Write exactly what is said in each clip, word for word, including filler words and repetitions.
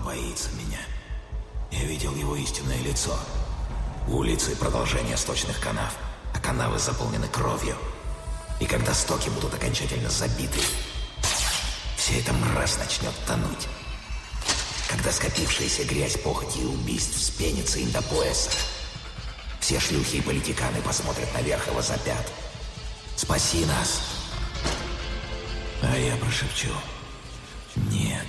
боится меня. Я видел его истинное лицо. Улицы — продолжение сточных канав, а канавы заполнены кровью. И когда стоки будут окончательно забиты, вся эта мразь начнет тонуть. Когда скопившаяся грязь, похоти и убийств вспенится им до пояса, все шлюхи и политиканы посмотрят наверх и возопят: «Спаси нас!» А я прошепчу: «Нет».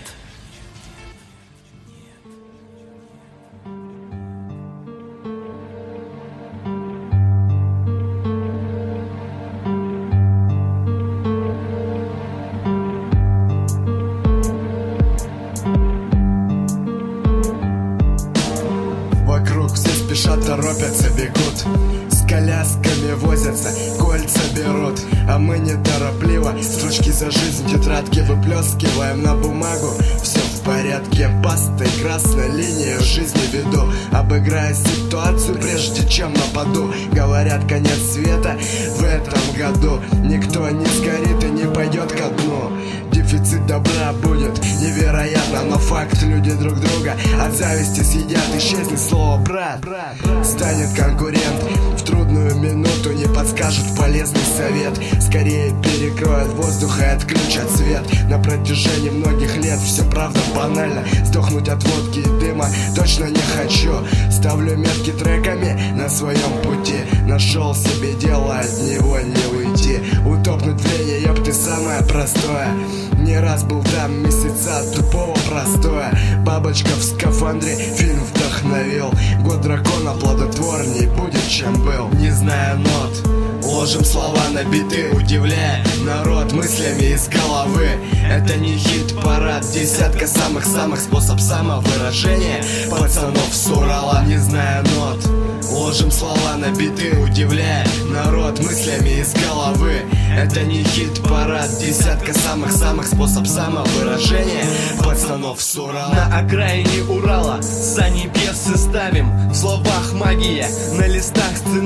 Вокруг все спешат, торопятся, бегут, с колясками возятся, кольца берут. А мы неторопливо строчки за жизнь тетрадки выплескиваем на бумагу. Все в порядке, пастой красной линию жизни веду, обыграя ситуацию, прежде чем нападу. Говорят, конец света в этом году. Никто не сгорит и не пойдет ко дну. Дефицит добра будет невероятно, но факт: люди друг друга от зависти съедят. Исчезнет слово «брат», станет конкурент. В трудную минуту не подскажут полезный совет. Скорее перекроют воздух и отключат свет. На протяжении многих лет все правда банально. Сдохнуть от водки и дыма точно не хочу. Ставлю метки треками на своем пути. Нашел себе дело, от него не уйти. Утопнуть в лени, ёпты, самое простое. Не раз был там, месяца тупого простоя. Бабочка в скафандре фильм вдохновил. Год дракона плодотворней будет, чем был. Не зная нот, ложим слова на биты, удивляя народ мыслями из головы. Это не хит-парад, десятка самых-самых способ самовыражения пацанов с Урала. Не зная нот, ложим слова на биты, удивляя народ мыслями из головы. Это не хит-парад, десятка самых-самых способ самовыражения пацанов с Урала. На окраине Урала за небесы ставим, в словах магия, на листах сценарий.